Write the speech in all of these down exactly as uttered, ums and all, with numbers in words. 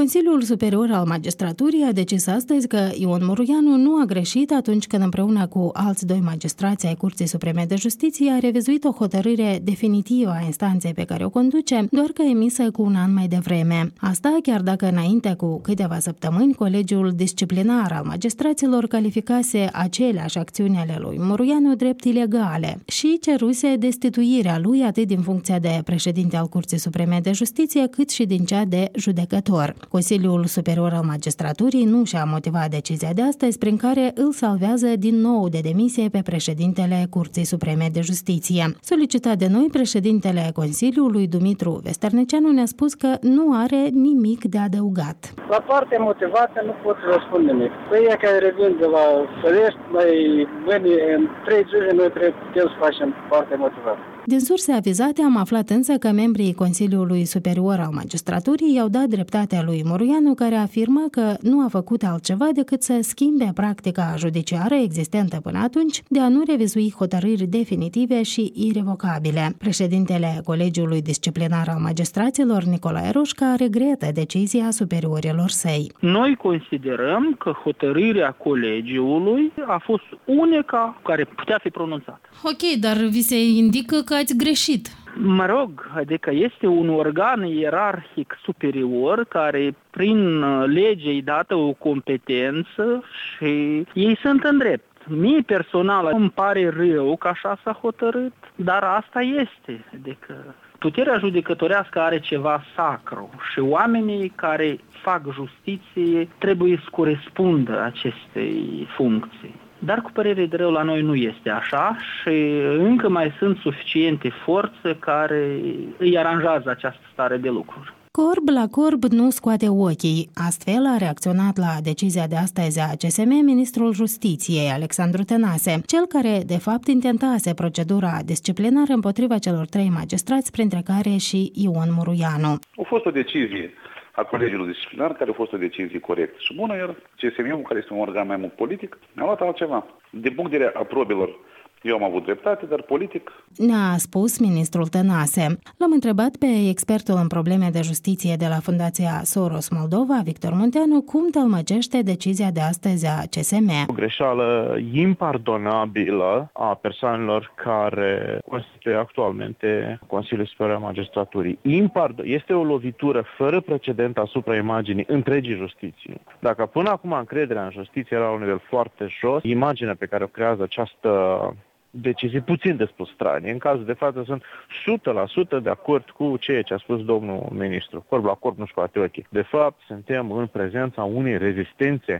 Consiliul Superior al Magistraturii a decis astăzi că Ion Muruianu nu a greșit atunci când împreună cu alți doi magistrați ai Curții Supreme de Justiție a revizuit o hotărâre definitivă a instanței pe care o conduce, doar că emisă cu un an mai devreme. Asta chiar dacă înainte cu câteva săptămâni Colegiul Disciplinar al Magistraților calificase aceleași acțiuni ale lui Muruianu drept ilegale și ceruse destituirea lui atât din funcția de președinte al Curții Supreme de Justiție cât și din cea de judecător. Consiliul Superior al Magistraturii nu și-a motivat decizia de astăzi prin care îl salvează din nou de demisie pe președintele Curții Supreme de Justiție. Solicitat de noi, președintele Consiliului, Dumitru Vesterneceanu, ne-a spus că nu are nimic de adăugat. La partea motivată nu pot să răspund nimic. Păi ea care revin de la Sărești, mai bine în trei zile noi putem să facem partea motivată. Din surse avizate am aflat însă că membrii Consiliului Superior al Magistraturii i-au dat dreptatea lui Muruianu, care afirmă că nu a făcut altceva decât să schimbe practica judiciară existentă până atunci de a nu revizui hotărâri definitive și irevocabile. Președintele Colegiului Disciplinar al Magistraților, Nicolae Roșca, regretă decizia superiorilor săi. Noi considerăm că hotărârea colegiului a fost unica care putea fi pronunțată. Ok, dar vi se indică că ați greșit. Mă rog, adică este un organ ierarhic superior care prin lege îi dată o competență și ei sunt în drept. Mie personal îmi pare rău că așa s-a hotărât, dar asta este. Adică puterea judecătorească are ceva sacru și oamenii care fac justiție trebuie să corespundă acestei funcții. Dar cu părere de rău la noi nu este așa și încă mai sunt suficiente forțe care îi aranjează această stare de lucruri. Corb la corb nu scoate ochii. Astfel a reacționat la decizia de astăzi a C S M ministrul Justiției, Alexandru Tănase, cel care de fapt intentase procedura disciplinară împotriva celor trei magistrați, printre care și Ion Muruianu. A fost o decizie a Colegiului Disciplinar, care a fost o decizie corectă și bună, iar C S M-ul, care este un organ mai mult politic, a luat altceva. Din punct de vedere a probelor, eu am avut dreptate, dar politic... Ne-a spus ministrul Tănase. L-am întrebat pe expertul în probleme de justiție de la Fundația Soros Moldova, Victor Munteanu, cum tălmăcește decizia de astăzi a C S M. O greșeală impardonabilă a persoanelor care constituie actualmente Consiliul Superior al Magistraturii. Impard- este o lovitură fără precedent asupra imaginii întregii justiții. Dacă până acum încrederea în justiție era la un nivel foarte jos, imaginea pe care o creează această decizii puțin de spus stranie. În cazul de față sunt o sută la sută de acord cu ceea ce a spus domnul ministru. Corb la corb nu scoate ochii. De fapt, suntem în prezența unei rezistențe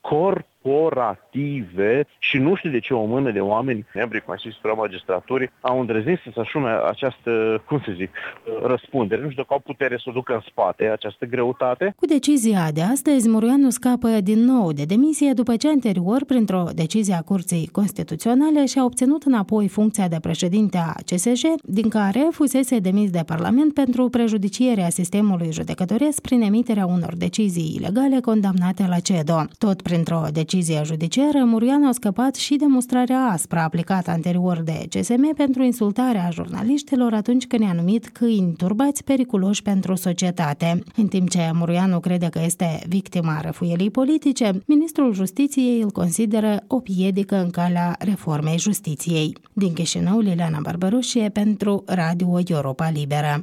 corporative și nu știu de ce o mână de oameni, membrii Consiliului Superior al Magistraturii, au îndrăznit să-și asume această, cum să zic, răspundere. Nu știu dacă au putere să o ducă în spate, această greutate. Cu decizia de astăzi, Muruianu scapă din nou de demisie după ce anterior, printr-o decizie a Curții Constituționale, și-a obținut înapoi funcția de președinte a C S J, din care fusese demis de Parlament pentru prejudicierea sistemului judecătoresc prin emiterea unor decizii ilegale condamnate la C E D O. Tot printr-o decizie judiciară, Muruianu a scăpat și de mustrarea aspră aplicată anterior de C S M pentru insultarea jurnaliștilor atunci când i-a numit câini turbați periculoși pentru societate. În timp ce Muruianu crede că este victima răfuielii politice, ministrul Justiției îl consideră o piedică în calea reformei justiției. Din Chișinău, Liliana Barbaroșie pentru Radio Europa Liberă.